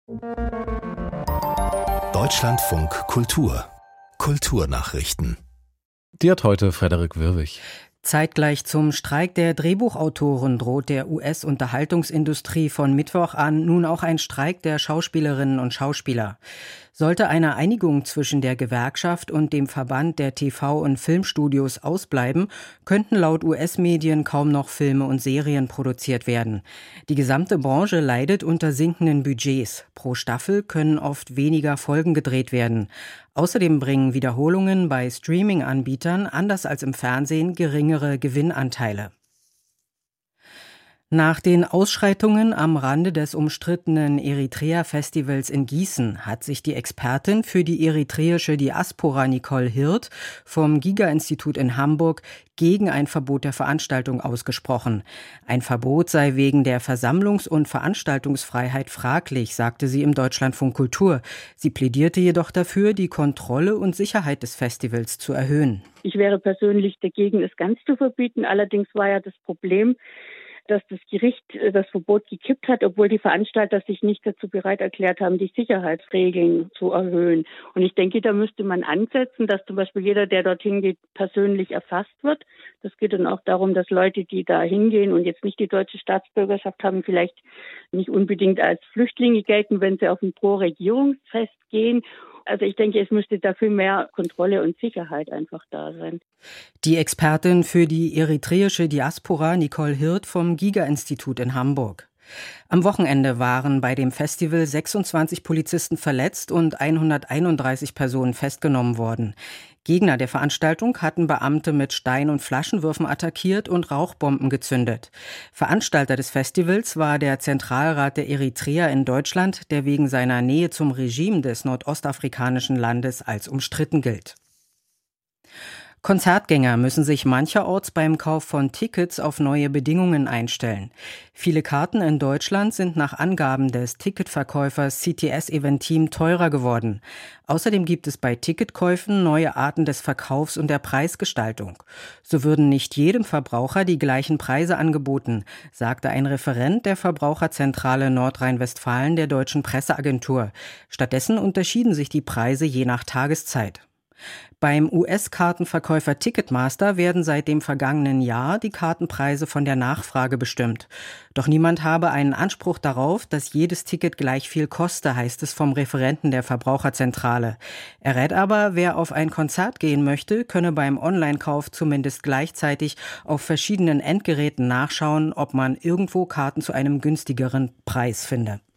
Deutschlandfunk Kultur Kulturnachrichten. Die hat heute Frederik Wirwig. Zeitgleich zum Streik der Drehbuchautoren droht der US-Unterhaltungsindustrie von Mittwoch an nun auch ein Streik der Schauspielerinnen und Schauspieler. Sollte eine Einigung zwischen der Gewerkschaft und dem Verband der TV- und Filmstudios ausbleiben, könnten laut US-Medien kaum noch Filme und Serien produziert werden. Die gesamte Branche leidet unter sinkenden Budgets. Pro Staffel können oft weniger Folgen gedreht werden. Außerdem bringen Wiederholungen bei Streaming-Anbietern, anders als im Fernsehen, geringere Gewinnanteile. Nach den Ausschreitungen am Rande des umstrittenen Eritrea-Festivals in Gießen hat sich die Expertin für die eritreische Diaspora Nicole Hirt vom Giga-Institut in Hamburg gegen ein Verbot der Veranstaltung ausgesprochen. Ein Verbot sei wegen der Versammlungs- und Veranstaltungsfreiheit fraglich, sagte sie im Deutschlandfunk Kultur. Sie plädierte jedoch dafür, die Kontrolle und Sicherheit des Festivals zu erhöhen. Ich wäre persönlich dagegen, es ganz zu verbieten. Allerdings war ja das Problem, dass das Gericht das Verbot gekippt hat, obwohl die Veranstalter sich nicht dazu bereit erklärt haben, die Sicherheitsregeln zu erhöhen. Und ich denke, da müsste man ansetzen, dass zum Beispiel jeder, der dorthin geht, persönlich erfasst wird. Das geht dann auch darum, dass Leute, die da hingehen und jetzt nicht die deutsche Staatsbürgerschaft haben, vielleicht nicht unbedingt als Flüchtlinge gelten, wenn sie auf ein Pro-Regierungsfest gehen. Also ich denke, es müsste dafür mehr Kontrolle und Sicherheit einfach da sein. Die Expertin für die eritreische Diaspora Nicole Hirt vom Giga-Institut in Hamburg. Am Wochenende waren bei dem Festival 26 Polizisten verletzt und 131 Personen festgenommen worden. Gegner der Veranstaltung hatten Beamte mit Stein- und Flaschenwürfen attackiert und Rauchbomben gezündet. Veranstalter des Festivals war der Zentralrat der Eritreer in Deutschland, der wegen seiner Nähe zum Regime des nordostafrikanischen Landes als umstritten gilt. Konzertgänger müssen sich mancherorts beim Kauf von Tickets auf neue Bedingungen einstellen. Viele Karten in Deutschland sind nach Angaben des Ticketverkäufers CTS Event Team teurer geworden. Außerdem gibt es bei Ticketkäufen neue Arten des Verkaufs und der Preisgestaltung. So würden nicht jedem Verbraucher die gleichen Preise angeboten, sagte ein Referent der Verbraucherzentrale Nordrhein-Westfalen der Deutschen Presseagentur. Stattdessen unterschieden sich die Preise je nach Tageszeit. Beim US-Kartenverkäufer Ticketmaster werden seit dem vergangenen Jahr die Kartenpreise von der Nachfrage bestimmt. Doch niemand habe einen Anspruch darauf, dass jedes Ticket gleich viel koste, heißt es vom Referenten der Verbraucherzentrale. Er rät aber, wer auf ein Konzert gehen möchte, könne beim Online-Kauf zumindest gleichzeitig auf verschiedenen Endgeräten nachschauen, ob man irgendwo Karten zu einem günstigeren Preis finde.